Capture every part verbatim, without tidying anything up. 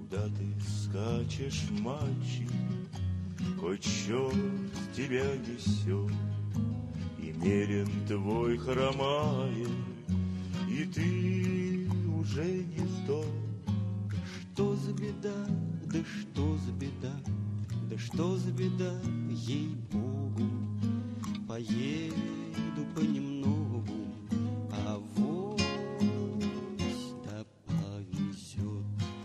Куда ты скачешь, мальчик, хоть черт тебя несет, и мерен твой хромает, и ты уже не тот. Что за беда, да что за беда, да что за беда, ей-богу. Поеду понемногу, а вось да повезет.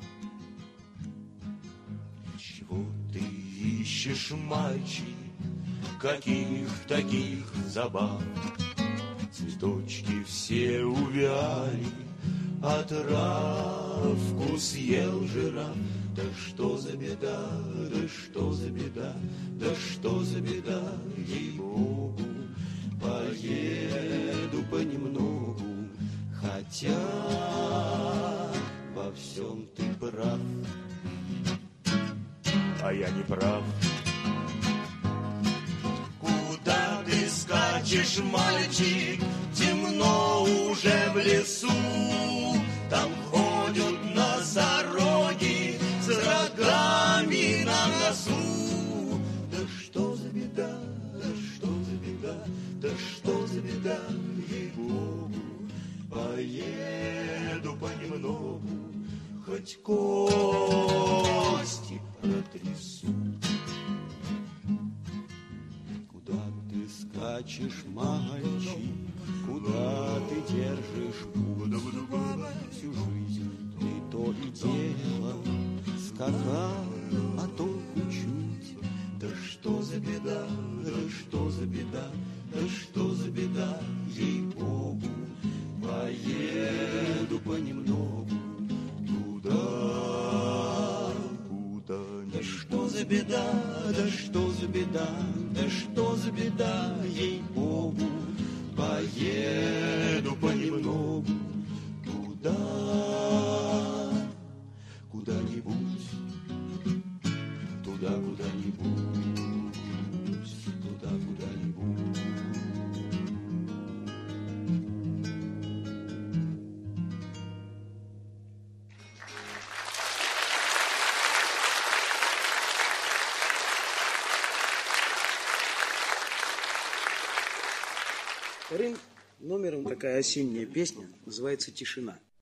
Чего ты ищешь, мальчик, каких таких забав? Цветочки все увяли, а травку съел жираф. Да что за беда, да что за беда, да что за беда, ей-богу. Поеду понемногу, хотя во всем ты прав, а я не прав. Куда ты скачешь, мальчик, темно уже в лесу, там ходят носороги с рогами на носу. Да что за беда, да что за беда, да что за беда, ей-богу. Поеду понемногу, хоть кости протрясу. Куда ты скачешь, мальчик, куда ты держишь путь? Всю жизнь ты то и дело скакал, а толку чуть. Да что за беда, да что за беда, да что за беда, ей-богу. Поеду понемногу, туда, куда не. Да что за беда, да что за беда, да что за беда, ей-богу. Поеду понемногу, туда, куда-нибудь, туда, куда-нибудь, туда, куда-нибудь. Вторым номером такая осенняя песня, называется «Тишина».